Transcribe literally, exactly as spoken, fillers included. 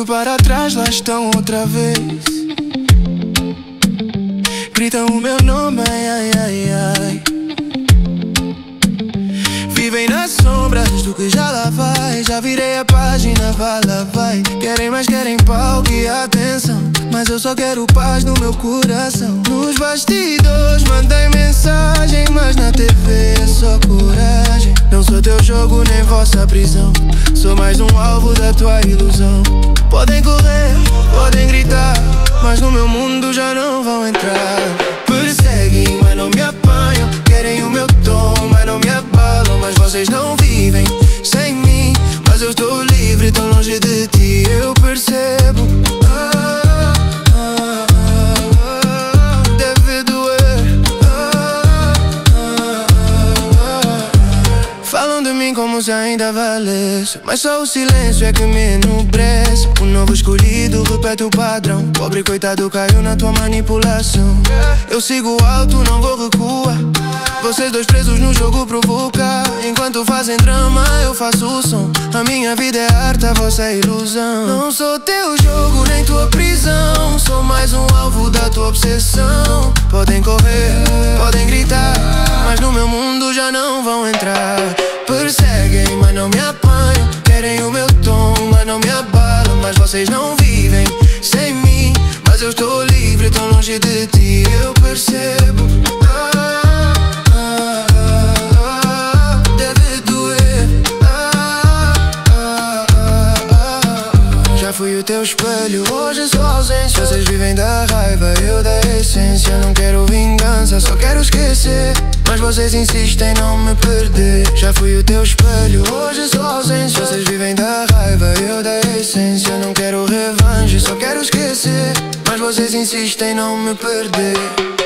para trás, lá estão outra vez. Gritam o meu nome, ai, ai, ai, ai. Vivem nas sombras do que já lá vai. Já virei a página, vá lá vai. Querem mais, querem palco e atenção, mas eu só quero paz no meu coração. Nos bastidores mandei mensagem, mas na T V é só coragem. Não sou teu jogo nem vossa prisão, sou mais um alvo da tua ilusão. Podem correr, podem gritar, mas no meu mundo já não vão entrar. Perseguem, mas não me apanham. Querem o meu tom, mas não me abalam. Mas vocês não vivem sem mim. Mas eu estou livre, tão longe de ti. Eu percebo. ah, ah, ah, Deve doer. ah, ah, ah. Falam de mim como se ainda valesse, mas só o silêncio é que me enobrece. O novo escolhido repete o padrão. Pobre coitado caiu na tua manipulação. Eu sigo alto, não vou recuar. Vocês dois presos no jogo provocar. Enquanto fazem drama, eu faço o som. A minha vida é arte, a vossa é ilusão. Não sou teu jogo, nem tua prisão. Sou mais um alvo da tua obsessão. Podem correr, podem gritar, mas no meu mundo já não vão entrar. Perseguem, mas não me apanham. Querem o meu tom, mas não me abalam. Mas vocês não vivem sem mim. Mas eu estou livre, tão longe de ti. Eu percebo. ah, Fui o teu espelho, hoje sou ausência. Vocês vivem da raiva, eu da essência. Não quero vingança, só quero esquecer, mas vocês insistem em não me perder. Já fui o teu espelho, hoje sou ausência. Vocês vivem da raiva, eu da essência. Não quero revanche, só quero esquecer, mas vocês insistem em não me perder.